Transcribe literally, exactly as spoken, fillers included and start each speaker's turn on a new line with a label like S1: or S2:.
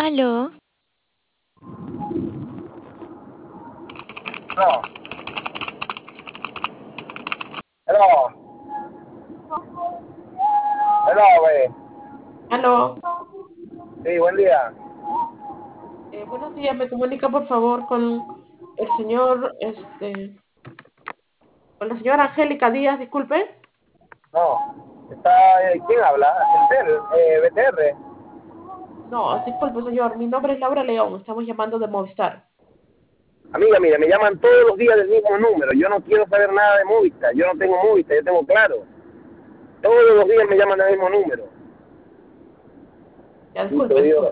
S1: Aló,
S2: Hello. Hello. Hello, güey.
S3: Aló,
S2: Sí, buen día.
S3: eh, buenos días, me comunica por favor con el señor, este, con la señora Angélica Díaz, disculpe.
S2: No. Está, eh, ¿quién habla? Entel, eh, B T R.
S3: No, disculpe señor, mi nombre es Laura León, estamos llamando de Movistar.
S2: Amiga, mira, me llaman todos los días del mismo número. Yo no quiero saber nada de Movistar. Yo no tengo Movistar, yo tengo claro. Todos los días me llaman del mismo número.
S3: Ya,
S2: Y te
S3: disculpe,
S2: digo,
S3: disculpe.